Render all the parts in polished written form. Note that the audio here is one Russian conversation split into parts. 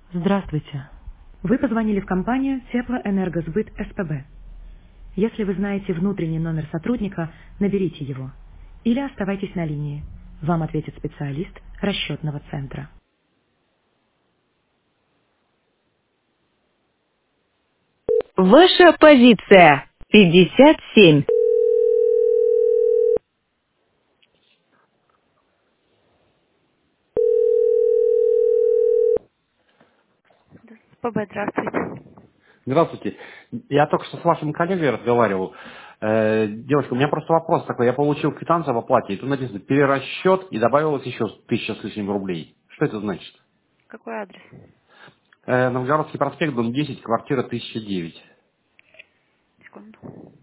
Здравствуйте. Вы позвонили в компанию Теплоэнергосбыт СПБ. Если вы знаете внутренний номер сотрудника, наберите его. Или оставайтесь на линии. Вам ответит специалист расчетного центра. Ваша позиция 57. СПБ, здравствуйте. Здравствуйте. Я только что с вашим коллегой разговаривал. Девушка, у меня просто вопрос такой. Я получил квитанцию об оплате, и тут написано перерасчет, и добавилось еще 1000 с лишним рублей. Что это значит? Какой адрес? Новгородский проспект, дом 10, квартира 1009. Секунду.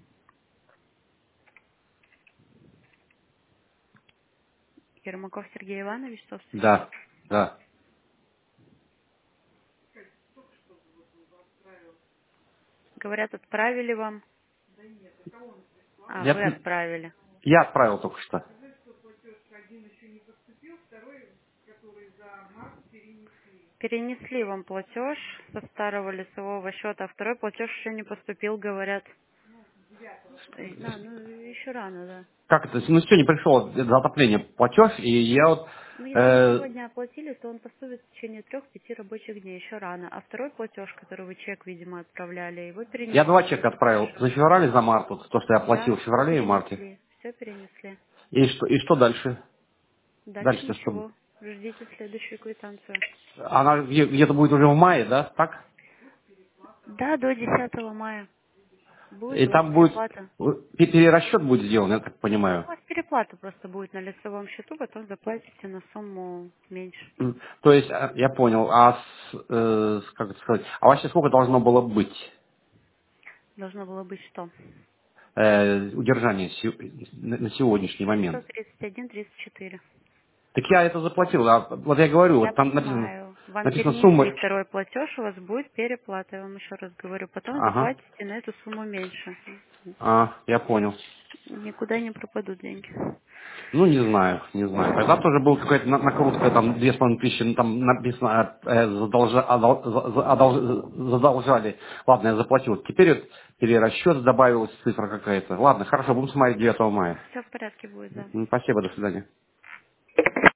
Ермаков Сергей Иванович, собственник. Да, да. Говорят, отправили вам. А, Я, вы отправили. я отправил только что. Перенесли вам платеж со старого лицевого счета, а второй платеж еще не поступил, говорят. Ну, еще рано, да. Как это? Ну, все, не пришел за отопление платеж, и я вот... Ну, если вы э, сегодня оплатили, то он поступит в течение 3-5 рабочих дней, еще рано. А второй платеж, который вы чек, видимо, отправляли, его я два перенесли. чека отправил. За февраль и за март. Вот то, что я оплатил Да, в феврале и марте. перенесли, все перенесли. И что дальше? Дальше Дальше-то что? ничего. Ждите следующую квитанцию. Она где-то будет уже в мае, да? Так? Да, до 10 мая. Будет И у вас там будет переплата. перерасчет будет сделан, я так Ну, понимаю. у вас переплата просто будет на лицевом счету, потом заплатите на сумму меньше. То есть, я понял, как это сказать, а вообще сколько должно было быть Должно было быть что? удержание на сегодняшний момент? 531,34. Так я это заплатил, вот я говорю, Я вот там написано, понимаю. Вам написано перенесли сумма. второй платеж, у вас будет переплата, я вам еще раз говорю. Потом Ага, заплатите на эту сумму меньше. я понял. Никуда не пропадут деньги. Ну, не знаю, не знаю. Тогда тоже была какая-то накрутка, там, 2500, ну, там написано, задолжали. Ладно, я заплатил. Теперь вот перерасчет добавилась цифра какая-то. Ладно, хорошо, будем смотреть 9 мая. Все в порядке будет, да. Спасибо, до свидания.